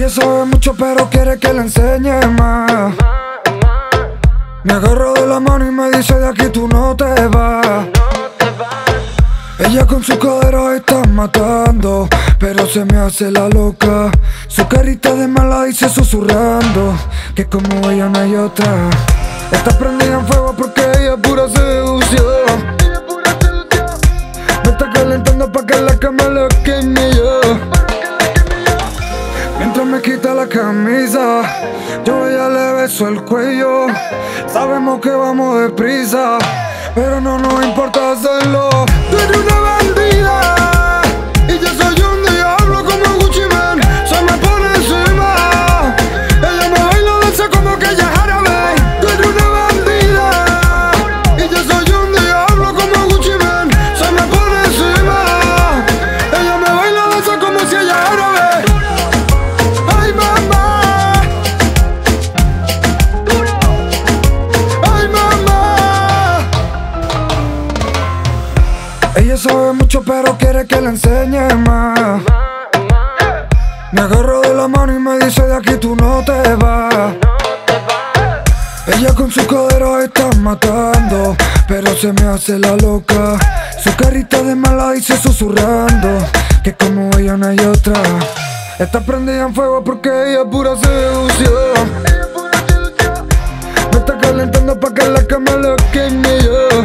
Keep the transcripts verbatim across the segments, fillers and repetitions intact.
Ella sabe mucho pero quiere que le enseñe más. Me agarro de la mano y me dice de aquí tú no te vas. Ella con su cadera está matando, pero se me hace la loca. Su carita de mala dice susurrando que como ella no hay otra. Está prendida en fuego porque ella es pura seducción. Me está calentando pa' que la cama la queme yo. Mientras me quita la camisa, yo a ella le beso el cuello. Sabemos que vamos deprisa, pero no nos importa hacerlo. Tú eres una bandida y yo soy un diablo como Gucci Mane. Se me pone encima, ella me baila danza como que ella es árabe. Tú eres una bandida y yo soy un diablo como Gucci Mane. Se me pone encima, ella me baila danza como si ella es árabe. Ay mamá, ay mamá. Ella sabe mucho pero quiere que le enseñe más. Me agarro de la mano y me dice de aquí tú no te vas. Ella con su cadera está matando, pero se me hace la loca. Su carita de mala dice susurrando que como ella no hay otra. Está prendida en fuego porque ella es pura seducción. Me está calentando pa' que la cama la queme yo.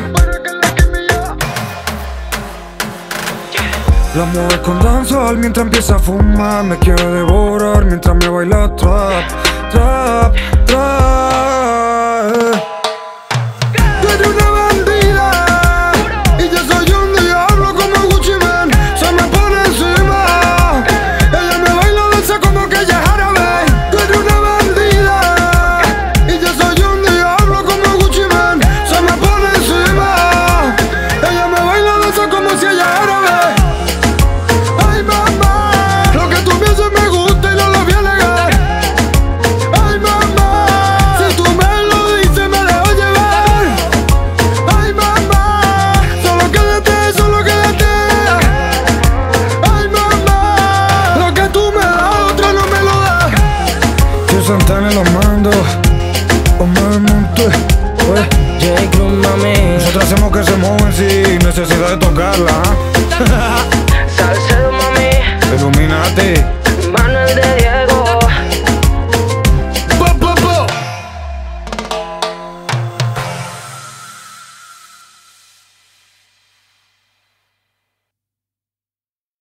La mueve con danzar mientras empieza a fumar. Me quiere devorar mientras me baila trap, trap, trap. Tú eres una bandida y yo soy un diablo como Gucci Mane. Se me pone encima, ella me baila danza como que ella es árabe. Tú eres una bandida y yo soy un diablo como Gucci Mane. Se me pone encima, ella me baila danza como si ella es árabe. Ay mamá, lo que tú me haces me gusta y no lo voy a negar. Ay mamá, si tú me lo dices me dejo llevar. Ay mamá, solo quédate, solo quédate. Ay mamá, lo que tú me das otro no me lo das. Si Santana lo mando, Omar Monte, pues J. Club, mami. nosotros hacemos que se mueven sin necesidad de tocarla, ¿ah? Salsero, mami. Illuminati. Manuel de diez.